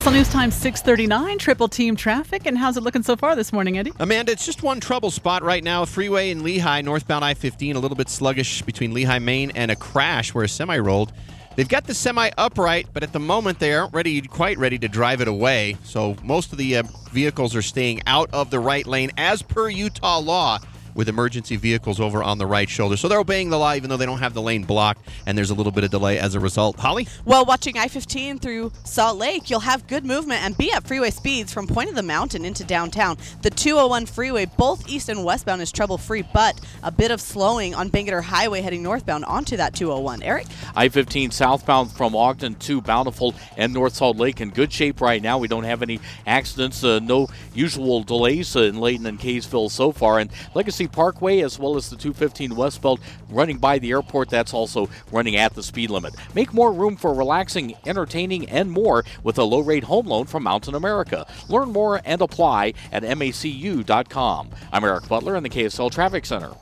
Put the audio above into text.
News Time 6:39, Triple Team Traffic. And how's it looking so far this morning, Eddie? Amanda, it's just one trouble spot right now. Freeway in Lehigh, northbound I-15, a little bit sluggish between Lehigh, Maine, and a crash where a semi rolled. They've got the semi upright, but at the moment they aren't quite ready to drive it away. So most of the vehicles are staying out of the right lane as per Utah law, with emergency vehicles over on the right shoulder. So they're obeying the law even though they don't have the lane blocked, and there's a little bit of delay as a result. Holly? Well, watching I-15 through Salt Lake, you'll have good movement and be at freeway speeds from Point of the Mountain into downtown. The 201 freeway, both east and westbound, is trouble-free, but a bit of slowing on Bangerter Highway heading northbound onto that 201. Eric? I-15 southbound from Ogden to Bountiful and North Salt Lake in good shape right now. We don't have any accidents, no usual delays in Layton and Kaysville so far. And Legacy Parkway as well as the 215 westbound running by the airport, that's also running at the speed limit. Make more room for relaxing, entertaining, and more with a low-rate home loan from Mountain America. Learn more and apply at macu.com. I'm Eric Butler in the KSL Traffic Center.